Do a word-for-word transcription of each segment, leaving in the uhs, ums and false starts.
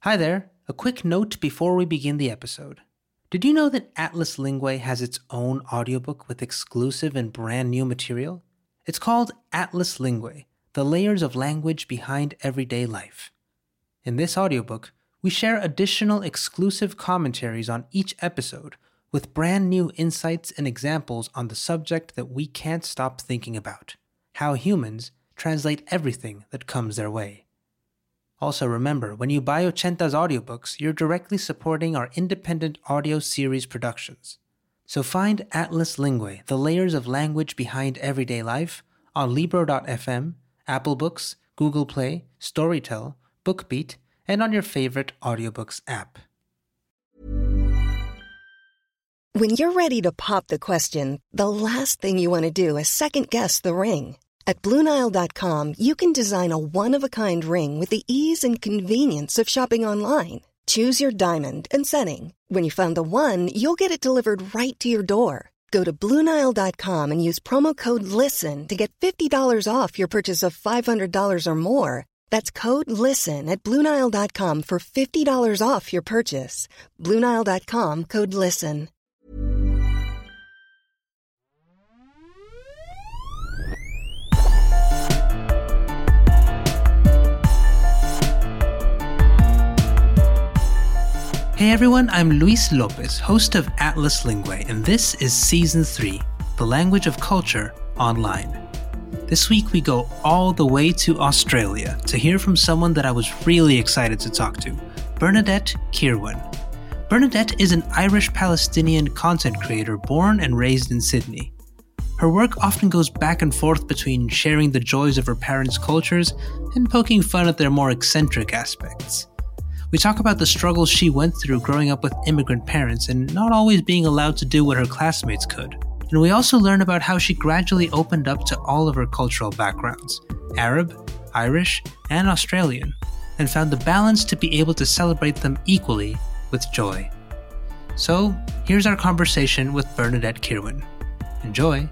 Hi there. A quick note before we begin the episode. Did you know that Atlas Lingua has its own audiobook with exclusive and brand new material? It's called Atlas Lingua: The Layers of Language Behind Everyday Life. In this audiobook, we share additional exclusive commentaries on each episode with brand new insights and examples on the subject that we can't stop thinking about: how humans translate everything that comes their way. Also remember, when you buy Ochenta's audiobooks, you're directly supporting our independent audio series productions. So find Atlas Lingua: The Layers of Language Behind Everyday Life on Libro dot f m, Apple Books, Google Play, Storytel, BookBeat, and on your favorite audiobooks app. When you're ready to pop the question, the last thing you want to do is second-guess the ring. At Blue Nile dot com, you can design a one-of-a-kind ring with the ease and convenience of shopping online. Choose your diamond and setting. When you find the one, you'll get it delivered right to your door. Go to Blue Nile dot com and use promo code LISTEN to get fifty dollars off your purchase of five hundred dollars or more. That's code LISTEN at Blue Nile dot com for fifty dollars off your purchase. Blue Nile dot com, code LISTEN. Hey everyone, I'm Luis Lopez, host of Atlas Lingua, and this is Season three, The Language of Culture Online. This week we go all the way to Australia to hear from someone that I was really excited to talk to, Bernadette Kirwan. Bernadette is an Irish-Palestinian content creator born and raised in Sydney. Her work often goes back and forth between sharing the joys of her parents' cultures and poking fun at their more eccentric aspects. We talk about the struggles she went through growing up with immigrant parents and not always being allowed to do what her classmates could. And we also learn about how she gradually opened up to all of her cultural backgrounds, Arab, Irish, and Australian, and found the balance to be able to celebrate them equally with joy. So, here's our conversation with Bernadette Kirwan. Enjoy!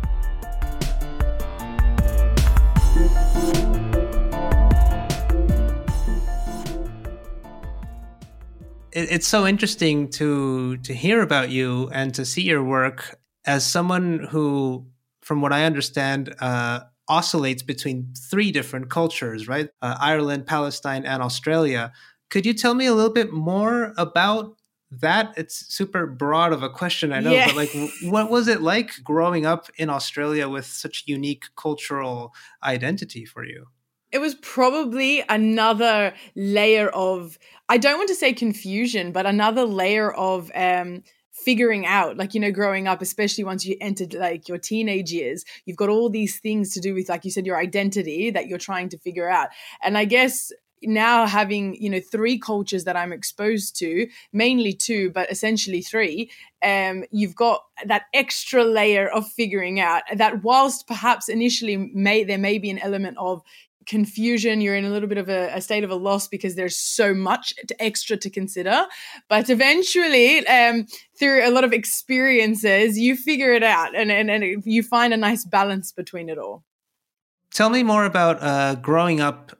It's so interesting to to hear about you and to see your work as someone who, from what I understand, uh, oscillates between three different cultures, right? Uh, Ireland, Palestine, and Australia. Could you tell me a little bit more about that? It's super broad of a question, I know, yeah. But like, what was it like growing up in Australia with such unique cultural identity for you? It was probably another layer of, I don't want to say confusion, but another layer of um, figuring out, like, you know, growing up, especially once you entered like your teenage years, you've got all these things to do with, like you said, your identity that you're trying to figure out. And I guess now having, you know, three cultures that I'm exposed to, mainly two, but essentially three, um, you've got that extra layer of figuring out that whilst perhaps initially may there may be an element of confusion, you're in a little bit of a, a state of a loss because there's so much to, extra to consider. But eventually, um, through a lot of experiences, you figure it out and, and, and you find a nice balance between it all. Tell me more about uh, growing up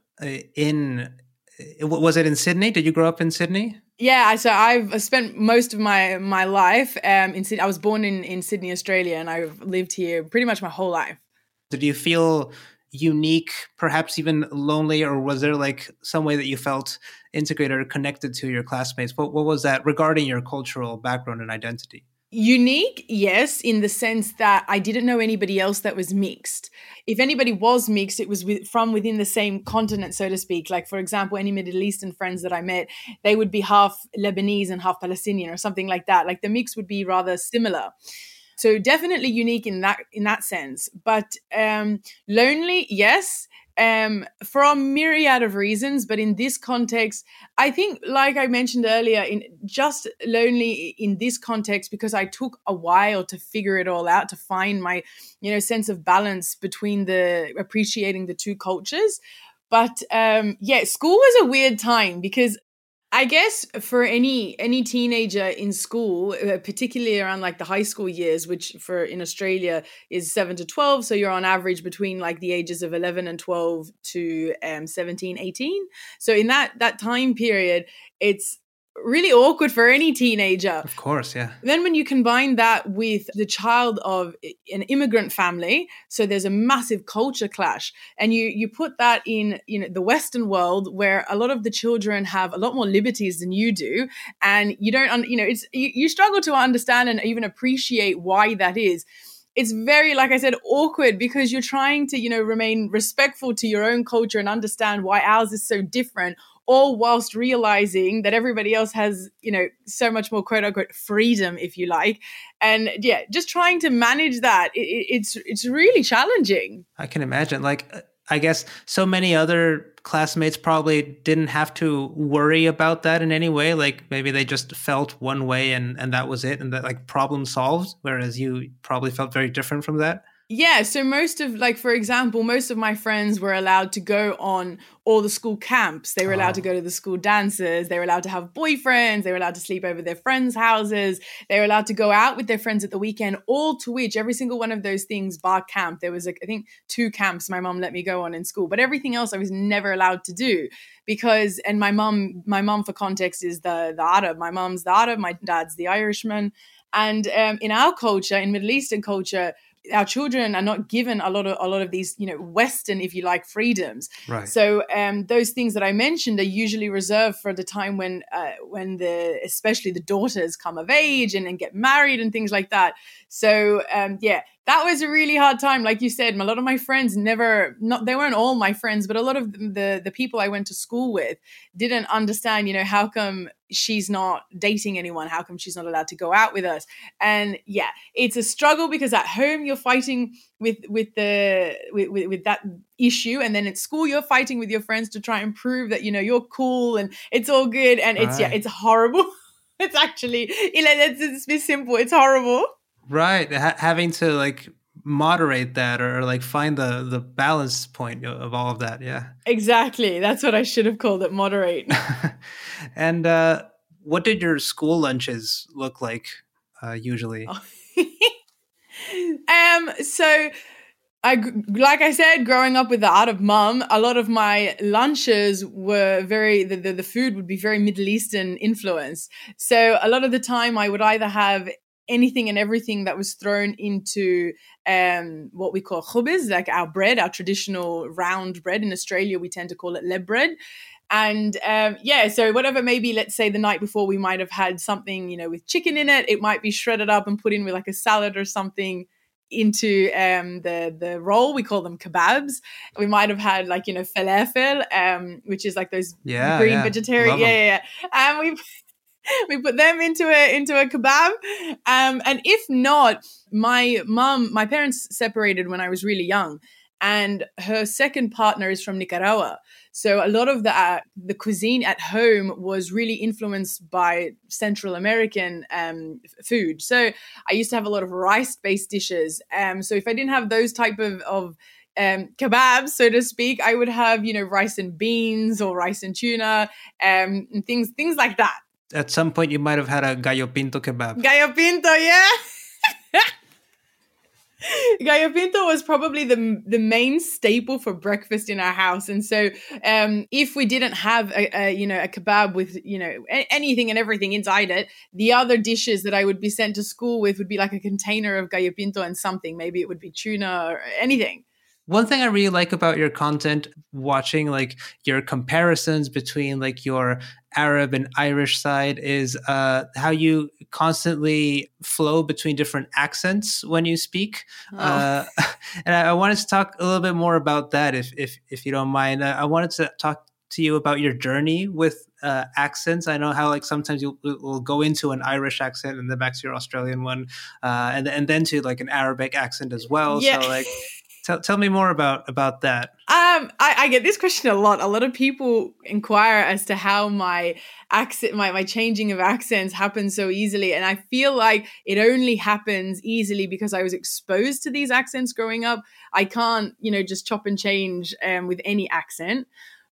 in, was it in Sydney? Did you grow up in Sydney? Yeah, so I've spent most of my, my life um, in Sydney. I was born in, in Sydney, Australia, and I've lived here pretty much my whole life. Did you feel unique, perhaps even lonely, or was there like some way that you felt integrated or connected to your classmates? What, what was that regarding your cultural background and identity? Unique, yes, in the sense that I didn't know anybody else that was mixed. If anybody was mixed, it was with, from within the same continent, so to speak. Like, for example, any Middle Eastern friends that I met, they would be half Lebanese and half Palestinian or something like that. Like the mix would be rather similar. So definitely unique in that in that sense. But um, lonely, yes, um, for a myriad of reasons. But in this context, I think, like I mentioned earlier, in just lonely in this context because I took a while to figure it all out, to find my, you know, sense of balance between the appreciating the two cultures. But um, yeah, school was a weird time because I guess for any any teenager in school, uh, particularly around like the high school years, which for in Australia is seven to twelve, so you're on average between like the ages of eleven and twelve to um, seventeen, eighteen. So in that that time period, it's really awkward for any teenager. Of course, yeah. Then when you combine that with the child of an immigrant family, so there's a massive culture clash, and you you put that in, you know, the Western world where a lot of the children have a lot more liberties than you do, and you don't, you know, it's you, you struggle to understand and even appreciate why that is. It's very, like I said, awkward because you're trying to, you know, remain respectful to your own culture and understand why ours is so different, all whilst realizing that everybody else has, you know, so much more quote unquote freedom, if you like. And yeah, just trying to manage that, it, it's it's really challenging. I can imagine. Like, I guess so many other classmates probably didn't have to worry about that in any way. Like maybe they just felt one way and, and that was it. And that like problem solved, whereas you probably felt very different from that. Yeah, so most of, like, for example, most of my friends were allowed to go on all the school camps. They were allowed oh. to go to the school dances. They were allowed to have boyfriends. They were allowed to sleep over their friends' houses. They were allowed to go out with their friends at the weekend, all to which every single one of those things, bar camp, there was, like, I think, two camps my mom let me go on in school. But everything else I was never allowed to do because, and my mom, my mom for context is the, the Arab. My mom's the Arab, my dad's the Irishman. And um, in our culture, in Middle Eastern culture, our children are not given a lot of a lot of these, you know, Western, if you like, freedoms. Right. So um, those things that I mentioned are usually reserved for the time when, uh, when the, especially the daughters come of age and, and get married and things like that. So um, yeah, that was a really hard time. Like you said, a lot of my friends never, not they weren't all my friends, but a lot of the the people I went to school with didn't understand, you know, how come she's not dating anyone? How come she's not allowed to go out with us? And yeah, it's a struggle because at home you're fighting with with the with, with, with that issue, and then at school you're fighting with your friends to try and prove that, you know, you're cool and it's all good. And it's right. yeah, it's horrible. It's actually, you know, let's just be simple. It's horrible. Right. Ha- having to like moderate that or like find the the balance point of all of that. Yeah, exactly. That's what I should have called it, moderate. And uh what did your school lunches look like uh usually? Oh. um so I, like I said, growing up with the Arab mum, a lot of my lunches were very, the, the, the food would be very Middle Eastern influenced. So a lot of the time I would either have anything and everything that was thrown into um, what we call khubz, like our bread, our traditional round bread. In Australia, we tend to call it leb bread. And um, yeah, so whatever, maybe let's say the night before we might have had something, you know, with chicken in it. It might be shredded up and put in with like a salad or something into um, the the roll. We call them kebabs. We might have had like, you know, falafel, um, which is like those yeah, green yeah. vegetarian. Yeah, yeah, yeah. And we we put them into a into a kebab. Um, and if not, my mom, my parents separated when I was really young, and her second partner is from Nicaragua. So a lot of the uh, the cuisine at home was really influenced by Central American um, food. So I used to have a lot of rice-based dishes. Um, so if I didn't have those type of, of um, kebabs, so to speak, I would have, you know, rice and beans or rice and tuna, um, and things things like that. At some point, you might have had a gallo pinto kebab. Gallo pinto, yeah. Gallo pinto was probably the the main staple for breakfast in our house, and so um, if we didn't have a, a you know a kebab with you know a- anything and everything inside it, the other dishes that I would be sent to school with would be like a container of gallo pinto and something. Maybe it would be tuna or anything. One thing I really like about your content, watching like your comparisons between like your Arab and Irish side, is uh, how you constantly flow between different accents when you speak. Oh. Uh, and I, I wanted to talk a little bit more about that, if if if you don't mind. I wanted to talk to you about your journey with uh, accents. I know how like sometimes you'll, you'll go into an Irish accent and then back to your Australian one, uh, and and then to like an Arabic accent as well. Yeah. So like. Tell, tell me more about, about that. Um, I, I get this question a lot. A lot of people inquire as to how my accent, my, my changing of accents happens so easily. And I feel like it only happens easily because I was exposed to these accents growing up. I can't, you know, just chop and change um, with any accent.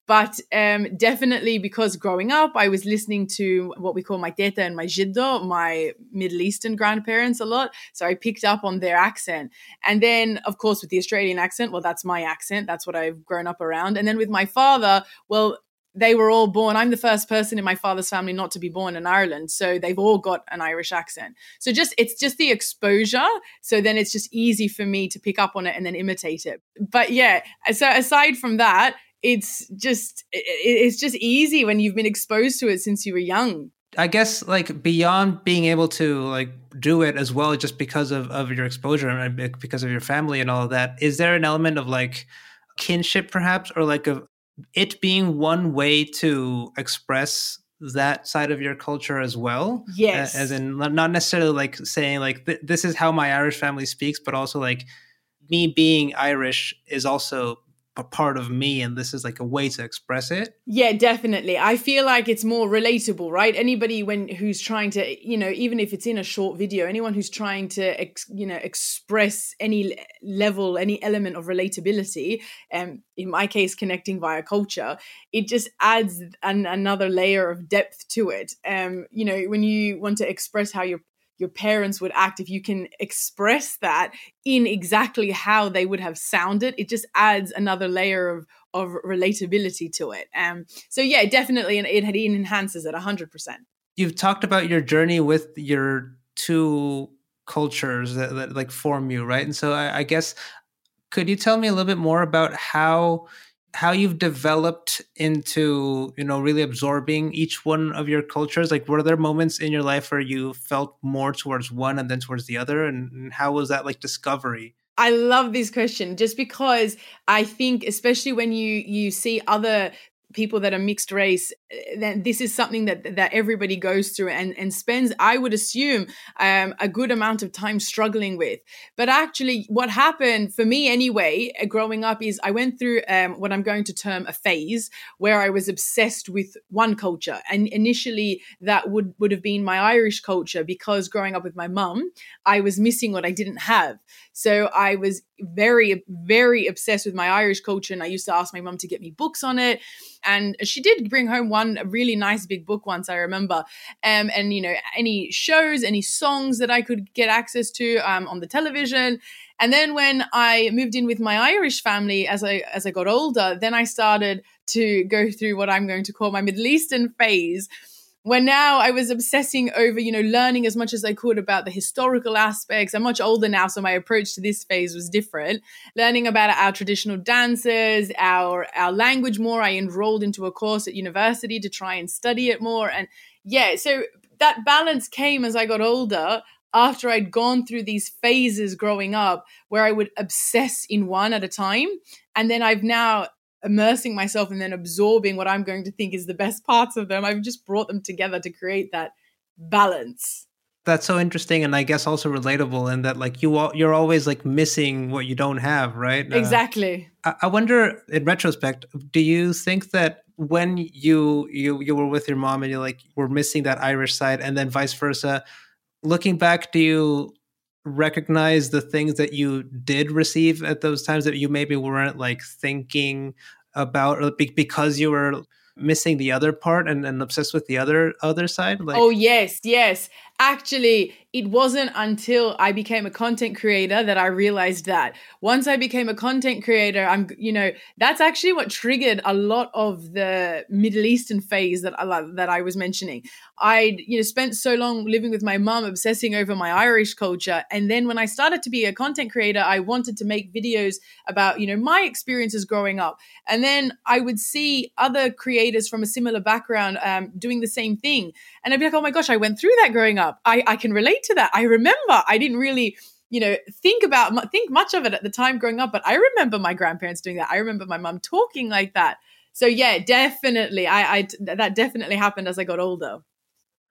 But um, definitely because growing up, I was listening to what we call my teta and my jiddo, my Middle Eastern grandparents a lot. So I picked up on their accent. And then, of course, with the Australian accent, well, that's my accent. That's what I've grown up around. And then with my father, well, they were all born. I'm the first person in my father's family not to be born in Ireland. So they've all got an Irish accent. So just it's just the exposure. So then it's just easy for me to pick up on it and then imitate it. But yeah, so aside from that, it's just it's just easy when you've been exposed to it since you were young. I guess like beyond being able to like do it as well, just because of, of your exposure and because of your family and all of that, is there an element of like kinship perhaps, or like a it being one way to express that side of your culture as well? Yes. As in not necessarily like saying like, th- this is how my Irish family speaks, but also like me being Irish is also a part of me, and this is like a way to express it. Yeah, definitely. I feel like it's more relatable, right? Anybody when who's trying to, you know, even if it's in a short video, anyone who's trying to, ex, you know, express any level, any element of relatability, um, in my case, connecting via culture, it just adds an, another layer of depth to it. Um, you know, when you want to express how your your parents would act, if you can express that in exactly how they would have sounded, it just adds another layer of, of relatability to it. Um, so yeah, definitely, and it, it enhances it one hundred percent. You've talked about your journey with your two cultures that, that like form you, right? And so I, I guess, could you tell me a little bit more about how how you've developed into, you know, really absorbing each one of your cultures? Like, were there moments in your life where you felt more towards one and then towards the other? And, and how was that like discovery? I love this question just because I think, especially when you you see other people that are mixed race, then this is something that that everybody goes through and, and spends, I would assume, um, a good amount of time struggling with. But actually what happened for me anyway, growing up, is I went through um, what I'm going to term a phase where I was obsessed with one culture. And initially that would, would have been my Irish culture, because growing up with my mum, I was missing what I didn't have. So I was very, very obsessed with my Irish culture. And I used to ask my mum to get me books on it. And she did bring home one really nice big book once, I remember. Um, and, you know, any shows, any songs that I could get access to um, on the television. And then when I moved in with my Irish family, as I as I got older, then I started to go through what I'm going to call my Middle Eastern phase, where now I was obsessing over, you know, learning as much as I could about the historical aspects. I'm much older now, so my approach to this phase was different. Learning about our traditional dances, our our language more. I enrolled into a course at university to try and study it more. And yeah, so that balance came as I got older, after I'd gone through these phases growing up where I would obsess in one at a time. And then I've now immersing myself and then absorbing what I'm going to think is the best parts of them. I've just brought them together to create that balance. That's so interesting, and I guess also relatable in that like you all, you're always like missing what you don't have, right? Exactly. Uh, I, I wonder, in retrospect, do you think that when you you you were with your mom and you like were missing that Irish side, and then vice versa, looking back, do you recognize the things that you did receive at those times that you maybe weren't like thinking about, or because you were missing the other part and, and obsessed with the other other side? Like, oh yes, yes. Actually, it wasn't until I became a content creator that I realized that. Once I became a content creator, I'm, you know, that's actually what triggered a lot of the Middle Eastern phase that I that I was mentioning. I, you know, spent so long living with my mom, obsessing over my Irish culture, and then when I started to be a content creator, I wanted to make videos about, you know, my experiences growing up, and then I would see other creators from a similar background um, doing the same thing, and I'd be like, oh my gosh, I went through that growing up. I, I can relate to that. I remember I didn't really, you know, think about, think much of it at the time growing up, but I remember my grandparents doing that. I remember my mom talking like that. So yeah, definitely. I, I, that definitely happened as I got older.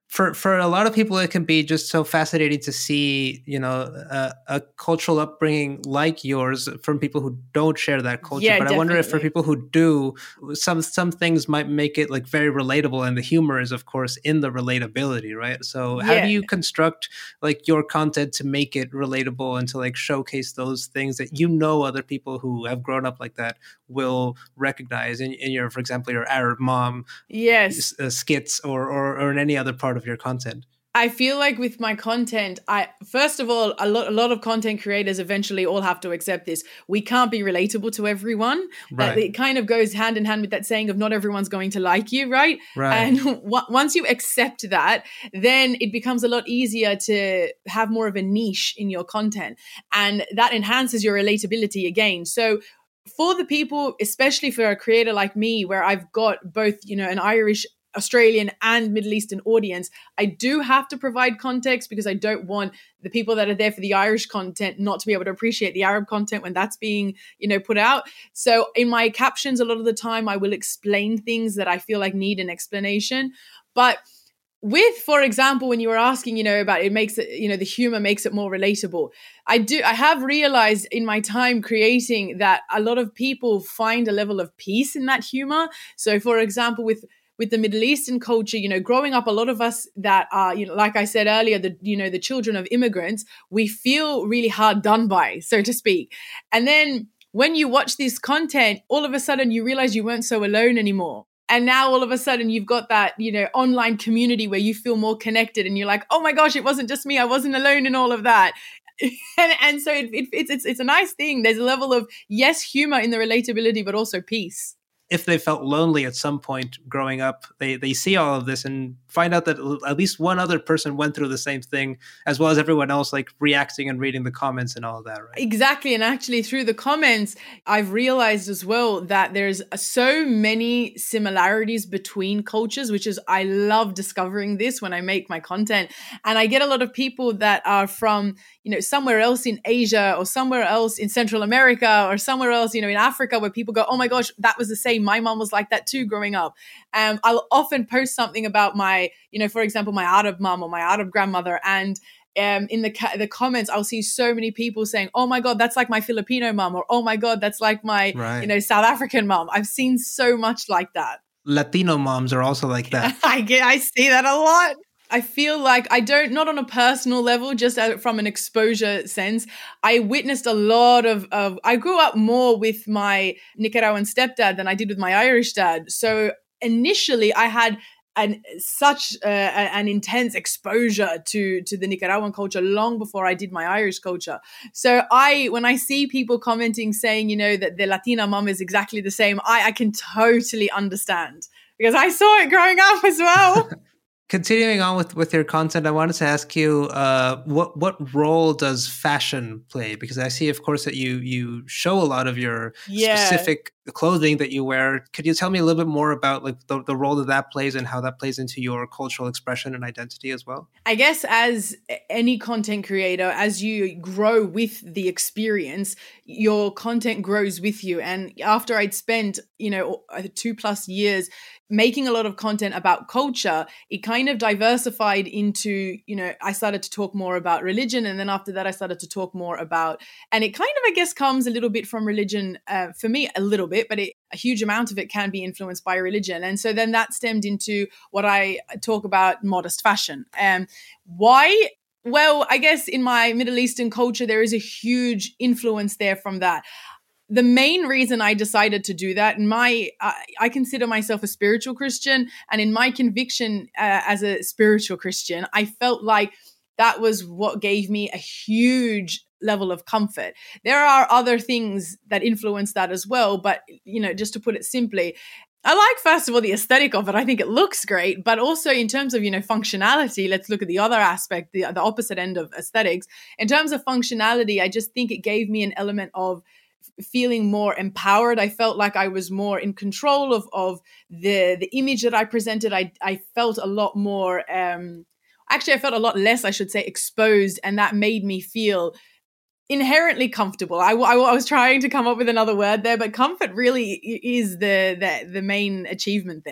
For for a lot of people, it can be just so fascinating to see, you know, a, a cultural upbringing like yours from people who don't share that culture. Yeah, but definitely. I wonder if for people who do, some some things might make it like very relatable, and the humor is, of course, in the relatability, right? So how Yeah. do you construct like your content to make it relatable and to like showcase those things that you know other people who have grown up like that will recognize in, in your, for example, your Arab mom Yes. uh, skits or, or or in any other part of your content? I feel like with my content, I first of all, a lot a lot of content creators eventually all have to accept this. We can't be relatable to everyone. That Right. it kind of goes hand in hand with that saying of not everyone's going to like you, right? Right. And w- once you accept that, then it becomes a lot easier to have more of a niche in your content, and that enhances your relatability again. So for the people, especially for a creator like me, where I've got both, you know, an Irish, Australian and Middle Eastern audience, I do have to provide context because I don't want the people that are there for the Irish content not to be able to appreciate the Arab content when that's being, you know, put out. So in my captions, a lot of the time I will explain things that I feel like need an explanation. But with, for example, when you were asking, you know, about it makes it, you know, the humor makes it more relatable. I do, I have realized in my time creating that a lot of people find a level of peace in that humor. So for example, with with the Middle Eastern culture, you know, growing up, a lot of us that are, you know, like I said earlier, the, you know, the children of immigrants, we feel really hard done by, so to speak. And then when you watch this content, all of a sudden you realize you weren't so alone anymore. And now all of a sudden you've got that, you know, online community where you feel more connected and you're like, oh my gosh, it wasn't just me. I wasn't alone in all of that. and, and so it, it, it's, it's, it's a nice thing. There's a level of, yes, humor in the relatability, but also peace. If they felt lonely at some point growing up, they, they see all of this and find out that at least one other person went through the same thing, as well as everyone else, like reacting and reading the comments and all of that, right? Exactly. And actually through the comments, I've realized as well that there's so many similarities between cultures, which is, I love discovering this when I make my content. And I get a lot of people that are from, you know, somewhere else in Asia or somewhere else in Central America or somewhere else, you know, in Africa, where people go, oh my gosh, that was the same. My mom was like that too growing up. Um, I'll often post something about my, you know, for example, my Arab mom or my Arab grandmother. And um, in the ca- the comments, I'll see so many people saying, oh my God, that's like my Filipino mom, or oh my God, that's like my, Right. you know, South African mom. I've seen so much like that. Latino moms are also like that. I get, I see that a lot. I feel like I don't, not on a personal level, just from an exposure sense. I witnessed a lot of, of, I grew up more with my Nicaraguan stepdad than I did with my Irish dad. So initially I had an, such uh, an intense exposure to, to the Nicaraguan culture long before I did my Irish culture. So I, when I see people commenting saying, you know, that the Latina mom is exactly the same, I, I can totally understand because I saw it growing up as well. Continuing on with, with your content, I wanted to ask you, uh, what what role does fashion play? Because I see, of course, that you you show a lot of your Yeah. specific clothing that you wear. Could you tell me a little bit more about like the, the role that that plays and how that plays into your cultural expression and identity as well? I guess as any content creator, as you grow with the experience, your content grows with you. And after I'd spent, you know, two plus years making a lot of content about culture, it kind of diversified into, you know, I started to talk more about religion. And then after that, I started to talk more about, and it kind of, I guess, comes a little bit from religion, uh, for me, a little bit, but it, a huge amount of it can be influenced by religion. And so then that stemmed into what I talk about, modest fashion. Um, why? Well, I guess in my Middle Eastern culture, there is a huge influence there from that. The main reason I decided to do that, and my, uh, I consider myself a spiritual Christian, and in my conviction uh, as a spiritual Christian, I felt like that was what gave me a huge level of comfort. There are other things that influence that as well, but, you know, just to put it simply, I like, first of all, the aesthetic of it. I think it looks great, but also in terms of, you know, functionality, let's look at the other aspect, the, the opposite end of aesthetics. In terms of functionality, I just think it gave me an element of feeling more empowered. I felt like I was more in control of, of the, the image that I presented. I, I felt a lot more, um, actually, I felt a lot less, I should say, exposed. And that made me feel inherently comfortable. I, I, I was trying to come up with another word there, but comfort really is the, the, the main achievement there.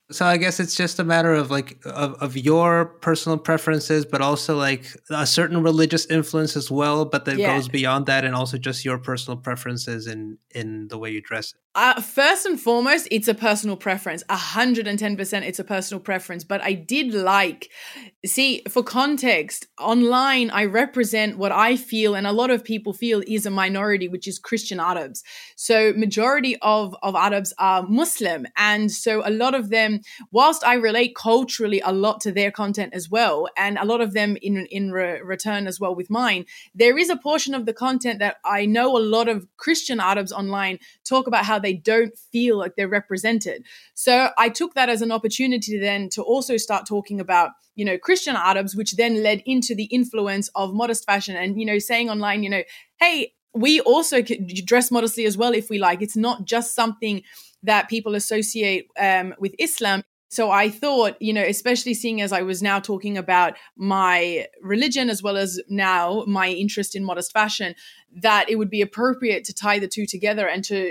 So I guess it's just a matter of like of, of your personal preferences, but also like a certain religious influence as well, but that Yeah. goes beyond that, and also just your personal preferences in in the way you dress. Uh, first and foremost, it's a personal preference. A hundred and ten percent, it's a personal preference. But I did like, see, for context, online, I represent what I feel, and a lot of people feel is a minority, which is Christian Arabs. So majority of of Arabs are Muslim, and so a lot of them, whilst I relate culturally a lot to their content as well, and a lot of them in in re- return as well with mine, there is a portion of the content that I know a lot of Christian Arabs online talk about how they don't feel like they're represented. So I took that as an opportunity then to also start talking about, you know, Christian Arabs, which then led into the influence of modest fashion and, you know, saying online, you know, hey, we also can dress modestly as well if we like. It's not just something that people associate um, with Islam. So I thought, you know, especially seeing as I was now talking about my religion as well as now my interest in modest fashion, that it would be appropriate to tie the two together and to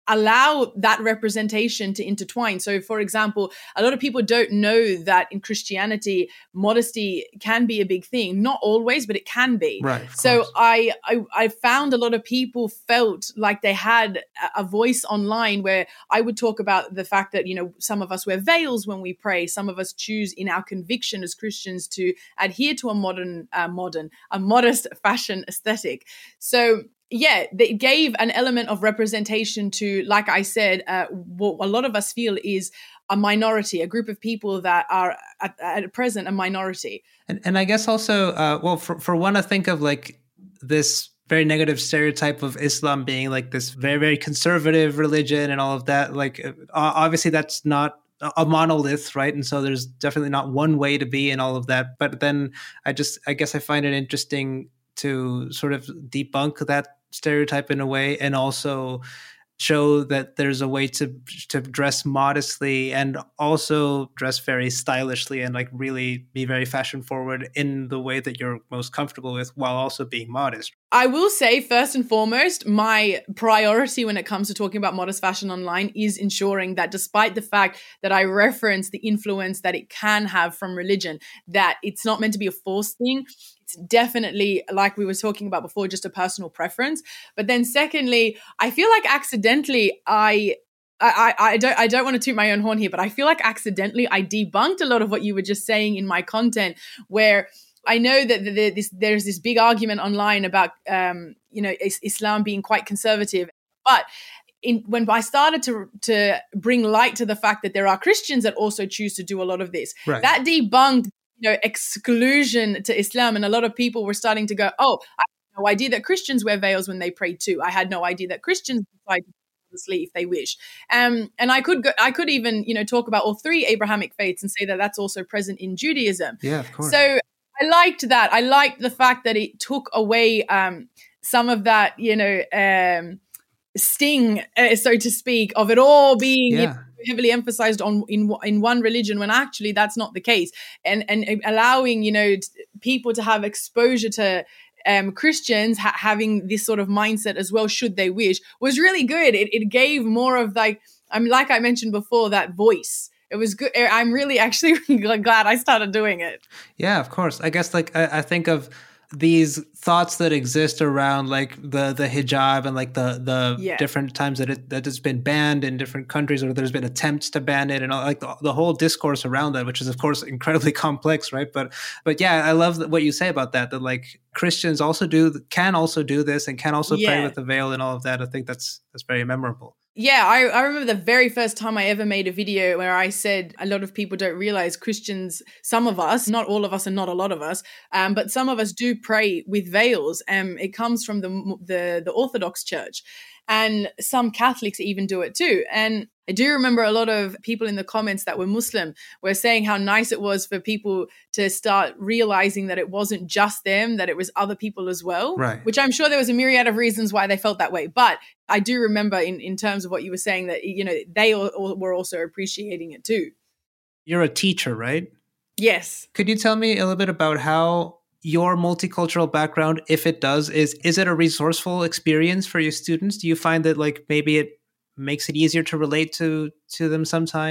allow that representation to intertwine. So, for example, a lot of people don't know that in Christianity, modesty can be a big thing. Not always, but it can be. Right. So I, I I found a lot of people felt like they had a voice online where I would talk about the fact that, you know, some of us wear veils when we pray. Some of us choose in our conviction as Christians to adhere to a modern, uh, modern, a modest fashion aesthetic. So yeah, they gave an element of representation to, like I said, uh, what a lot of us feel is a minority, a group of people that are at, at present a minority. And and I guess also, uh, well, for for one, I think of like this very negative stereotype of Islam being like this very, very conservative religion and all of that. Like, uh, obviously, that's not a monolith, right? And so there's definitely not one way to be and all of that. But then I just, I guess I find it interesting to sort of debunk that stereotype in a way, and also show that there's a way to to dress modestly and also dress very stylishly and like really be very fashion forward in the way that you're most comfortable with, while also being modest. I will say, first and foremost, my priority when it comes to talking about modest fashion online is ensuring that despite the fact that I reference the influence that it can have from religion, that it's not meant to be a forced thing. It's definitely, like we were talking about before, just a personal preference. But then secondly, I feel like accidentally I I, I, I don't I don't want to toot my own horn here, but I feel like accidentally I debunked a lot of what you were just saying in my content, where I know that the, this, there's this big argument online about, um, you know, is, Islam being quite conservative. But in, when I started to to bring light to the fact that there are Christians that also choose to do a lot of this, right, that debunked, you know, exclusion to Islam. And a lot of people were starting to go, oh, I had no idea that Christians wear veils when they pray too. I had no idea that Christians decide to sleep if they wish. Um, and I could go, I could even, you know, talk about all three Abrahamic faiths and say that that's also present in Judaism. Yeah, of course. So I liked that. I liked the fact that it took away um, some of that, you know, um, sting, uh, so to speak, of it all being yeah. you know, heavily emphasized on in in one religion, when actually that's not the case. And and allowing, you know, people to have exposure to um, Christians ha- having this sort of mindset as well, should they wish, was really good. It it gave more of like, I mean, like I mentioned before, that voice. It was good. I'm really actually glad I started doing it. Yeah, of course. I guess like I, I think of these thoughts that exist around like the the hijab and like the the yeah. different times that it that it's been banned in different countries, or there's been attempts to ban it, and all, like the, the whole discourse around that, which is of course incredibly complex, right? But but yeah, I love what you say about that. That like Christians also do can also do this and can also yeah. pray with the veil and all of that. I think that's that's very memorable. Yeah, I, I remember the very first time I ever made a video where I said a lot of people don't realize Christians, some of us, not all of us and not a lot of us, um, but some of us do pray with veils. Um, it comes from the, the the Orthodox Church, and some Catholics even do it too. And I do remember a lot of people in the comments that were Muslim were saying how nice it was for people to start realizing that it wasn't just them, that it was other people as well, right. Which I'm sure there was a myriad of reasons why they felt that way. But I do remember in, in terms of what you were saying that, you know, they all, all were also appreciating it too. You're a teacher, right? Yes. Could you tell me a little bit about how your multicultural background, if it does, is is it a resourceful experience for your students? Do you find that like maybe it makes it easier to relate to to them sometimes?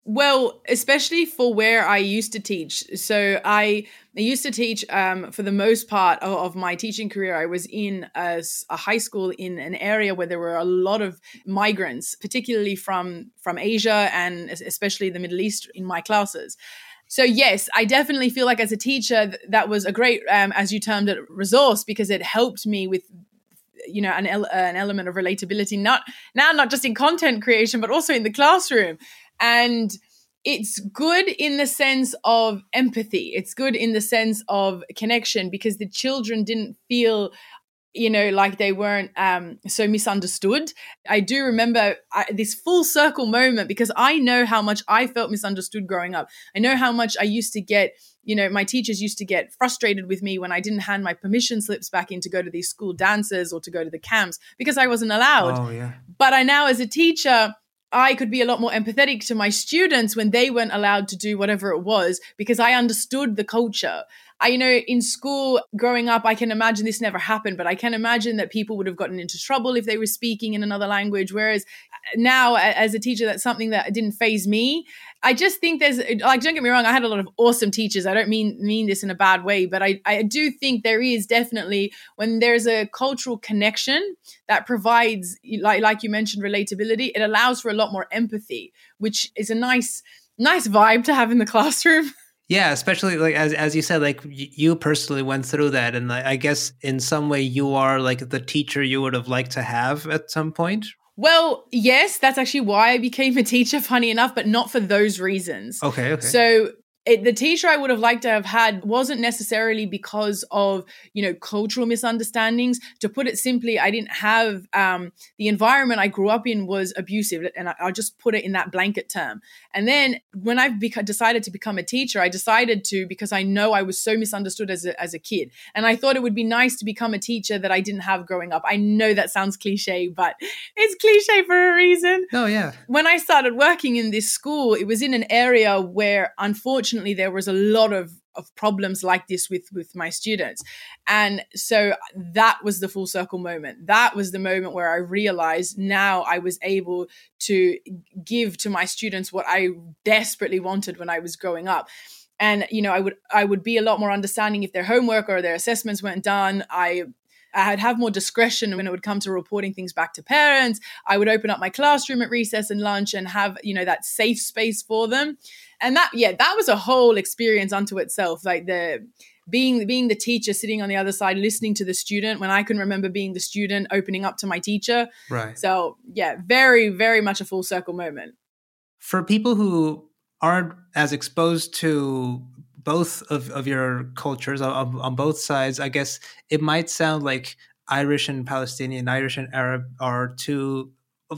Well, especially for where I used to teach. So I, I used to teach um, for the most part of, of my teaching career. I was in a, a high school in an area where there were a lot of migrants, particularly from, from Asia and especially the Middle East in my classes. So yes, I definitely feel like as a teacher, that was a great, um, as you termed it, resource, because it helped me with, you know, an, ele- an element of relatability, not now, not just in content creation, but also in the classroom. And it's good in the sense of empathy. It's good in the sense of connection, because the children didn't feel, you know, like they weren't um, so misunderstood. I do remember I, this full circle moment, because I know how much I felt misunderstood growing up. I know how much I used to get, you know, my teachers used to get frustrated with me when I didn't hand my permission slips back in to go to these school dances or to go to the camps because I wasn't allowed. Oh, yeah. But I now, as a teacher, I could be a lot more empathetic to my students when they weren't allowed to do whatever it was, because I understood the culture. I, you know, in school growing up, I can imagine this never happened, but I can imagine that people would have gotten into trouble if they were speaking in another language. Whereas now, as a teacher, that's something that didn't faze me. I just think there's, like, don't get me wrong, I had a lot of awesome teachers. I don't mean mean this in a bad way, but I, I do think there is definitely, when there's a cultural connection that provides, like, like you mentioned, relatability, it allows for a lot more empathy, which is a nice, nice vibe to have in the classroom. Yeah, especially like as as you said, like y- you personally went through that, and I, I guess in some way you are like the teacher you would have liked to have at some point. Well, yes, that's actually why I became a teacher, funny enough, but not for those reasons. Okay, okay. So it, the teacher I would have liked to have had wasn't necessarily because of, you know, cultural misunderstandings. To put it simply, I didn't have, um, the environment I grew up in was abusive, and I, I'll just put it in that blanket term. And then when I beca- decided to become a teacher, I decided to, because I know I was so misunderstood as a, as a kid. And I thought it would be nice to become a teacher that I didn't have growing up. I know that sounds cliche, but it's cliche for a reason. Oh, yeah. When I started working in this school, it was in an area where, unfortunately, there was a lot of, of problems like this with, with my students. And so that was the full circle moment. That was the moment where I realized now I was able to give to my students what I desperately wanted when I was growing up. And, you know, I would I would be a lot more understanding if their homework or their assessments weren't done. I I'd have more discretion when it would come to reporting things back to parents. I would open up my classroom at recess and lunch and have, you know, that safe space for them. And that, yeah, that was a whole experience unto itself. Like the being, being the teacher, sitting on the other side, listening to the student, when I can remember being the student, opening up to my teacher. Right. So yeah, very, very much a full circle moment. For people who aren't as exposed to both of, of your cultures on, on both sides, I guess it might sound like Irish and Palestinian, Irish and Arab are two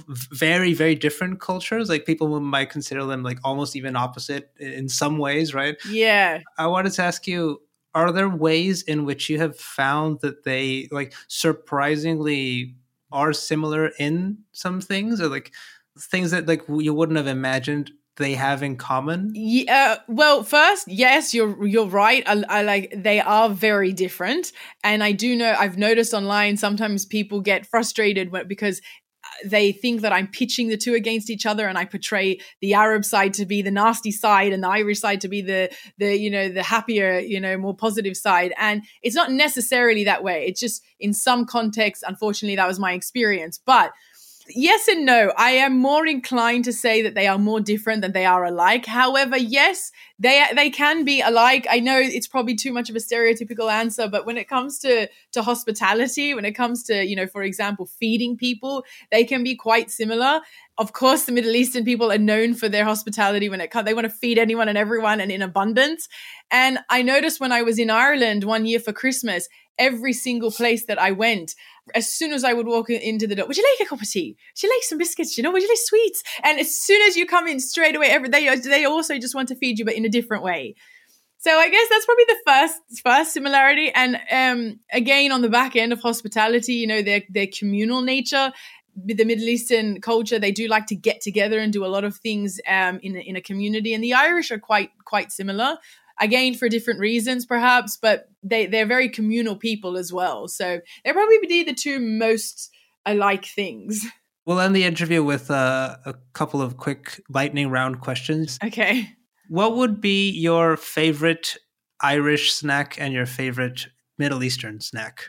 very, very different cultures. Like people might consider them like almost even opposite in some ways, right? Yeah. I wanted to ask you, are there ways in which you have found that they like surprisingly are similar in some things, or like things that like you wouldn't have imagined they have in common? Yeah. Well, first, yes, you're you're right. I, I like they are very different, and I do know I've noticed online sometimes people get frustrated when, because they think that I'm pitching the two against each other, and I portray the Arab side to be the nasty side and the Irish side to be the the you know the happier, you know, more positive side. And it's not necessarily that way. It's just in some contexts, unfortunately, that was my experience. But yes and no. I am more inclined to say that they are more different than they are alike. However, yes, they they can be alike. I know it's probably too much of a stereotypical answer, but when it comes to to hospitality, when it comes to, you know, for example, feeding people, they can be quite similar. Of course, the Middle Eastern people are known for their hospitality when it comes, they want to feed anyone and everyone and in abundance. And I noticed when I was in Ireland one year for Christmas, every single place that I went, as soon as I would walk into the door, would you like a cup of tea? Would you like some biscuits? You know, would you like sweets? And as soon as you come in, straight away, every, they they also just want to feed you, but in a different way. So I guess that's probably the first first similarity. And um, again, on the back end of hospitality, you know, their their communal nature. The Middle Eastern culture, they do like to get together and do a lot of things um, in a, in a community, and the Irish are quite quite similar. Again, for different reasons, perhaps, but they, they're very communal people as well. So they're probably the two most alike things. We'll end the interview with uh, a couple of quick lightning round questions. Okay. What would be your favorite Irish snack and your favorite Middle Eastern snack?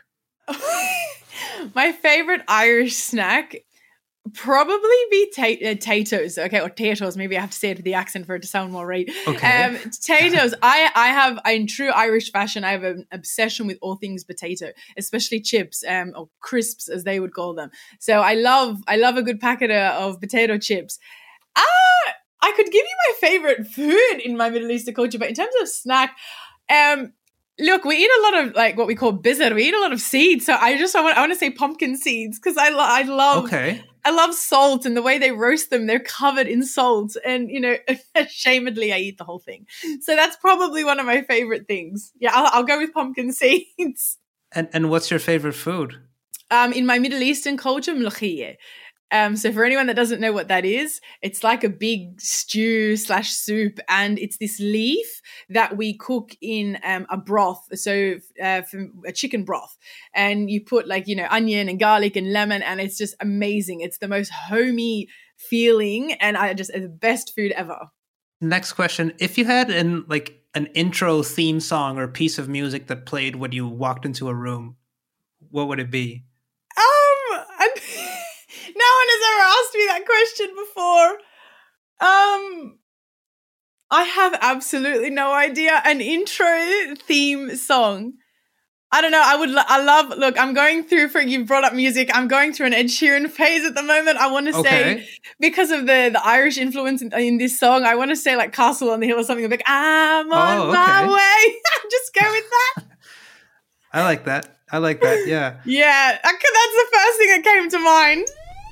My favorite Irish snack probably be ta- uh, potatoes. Okay, or potatoes. Maybe I have to say it with the accent for it to sound more right. Okay. Um, potatoes. I I have in true Irish fashion. I have an obsession with all things potato, especially chips, um, or crisps as they would call them. So I love I love a good packet of, of potato chips. Ah, I could give you my favorite food in my Middle Eastern culture, but in terms of snack, um. Look, we eat a lot of like what we call bizzard. We eat a lot of seeds. So I just I want I want to say pumpkin seeds because I lo- I love Okay. I love salt and the way they roast them. They're covered in salt, and you know, ashamedly, I eat the whole thing. So that's probably one of my favorite things. Yeah, I'll, I'll go with pumpkin seeds. And and what's your favorite food? Um, in my Middle Eastern culture, mlokhiyeh. Um, so for anyone that doesn't know what that is, it's like a big stew slash soup, and it's this leaf that we cook in um, a broth, so uh, a chicken broth, and you put like, you know, onion and garlic and lemon, and it's just amazing. It's the most homey feeling, and I just it's the best food ever. Next question. If you had an like an intro theme song or piece of music that played when you walked into a room, what would it be? Um, and no one has ever asked me that question before. Um, I have absolutely no idea. An intro theme song. I don't know. I would. I love. Look, I'm going through. For you brought up music. I'm going through an Ed Sheeran phase at the moment. I want to Okay. say because of the the Irish influence in, in this song. I want to say like Castle on the Hill or something like I'm on Oh, my okay. way. Just go with that. I like that. I like that. Yeah. Yeah, I could- that's the first thing that came to mind.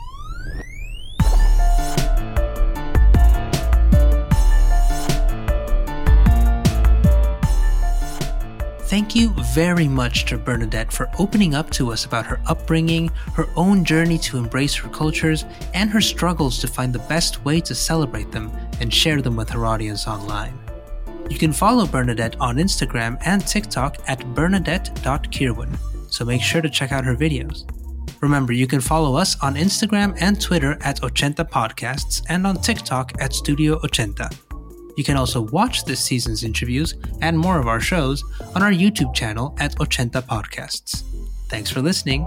Thank you very much to Bernadette for opening up to us about her upbringing, her own journey to embrace her cultures, and her struggles to find the best way to celebrate them and share them with her audience online. You can follow Bernadette on Instagram and TikTok at bernadette dot kirwan, so make sure to check out her videos. Remember, you can follow us on Instagram and Twitter at Ochenta Podcasts and on TikTok at Studio Ochenta. You can also watch this season's interviews and more of our shows on our YouTube channel at Ochenta Podcasts. Thanks for listening.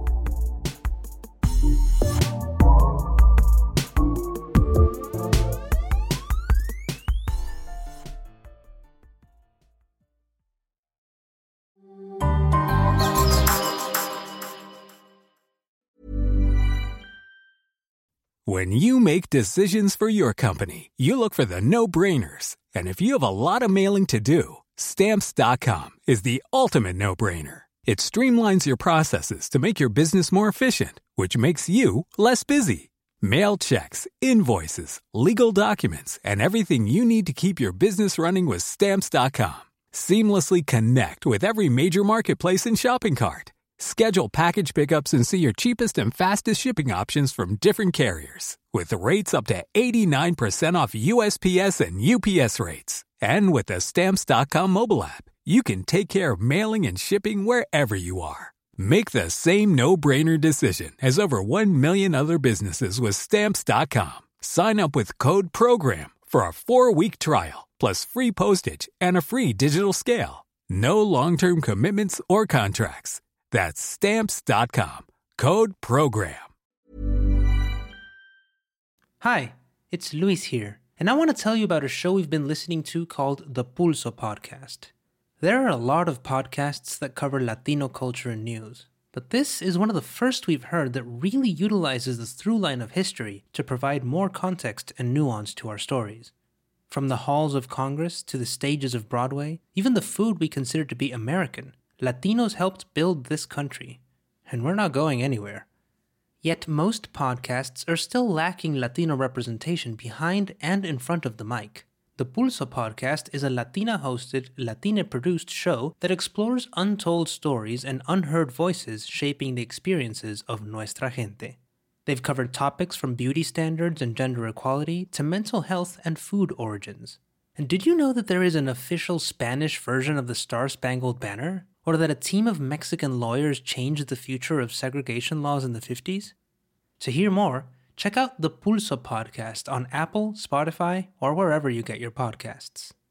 When you make decisions for your company, you look for the no-brainers. And if you have a lot of mailing to do, Stamps dot com is the ultimate no-brainer. It streamlines your processes to make your business more efficient, which makes you less busy. Mail checks, invoices, legal documents, and everything you need to keep your business running with Stamps dot com. Seamlessly connect with every major marketplace and shopping cart. Schedule package pickups and see your cheapest and fastest shipping options from different carriers, with rates up to eighty-nine percent off U S P S and U P S rates. And with the Stamps dot com mobile app, you can take care of mailing and shipping wherever you are. Make the same no-brainer decision as over one million other businesses with Stamps dot com. Sign up with code PROGRAM for a four-week trial, plus free postage and a free digital scale. No long-term commitments or contracts. That's Stamps dot com. Code PROGRAM. Hi, it's Luis here, and I want to tell you about a show we've been listening to called the Pulso Podcast. There are a lot of podcasts that cover Latino culture and news, but this is one of the first we've heard that really utilizes the through line of history to provide more context and nuance to our stories. From the halls of Congress to the stages of Broadway, even the food we consider to be American, Latinos helped build this country, and we're not going anywhere. Yet most podcasts are still lacking Latino representation behind and in front of the mic. The Pulso Podcast is a Latina-hosted, Latina-produced show that explores untold stories and unheard voices shaping the experiences of nuestra gente. They've covered topics from beauty standards and gender equality to mental health and food origins. And did you know that there is an official Spanish version of the Star-Spangled Banner? Or that a team of Mexican lawyers changed the future of segregation laws in the fifties? To hear more, check out the Pulso podcast on Apple, Spotify, or wherever you get your podcasts.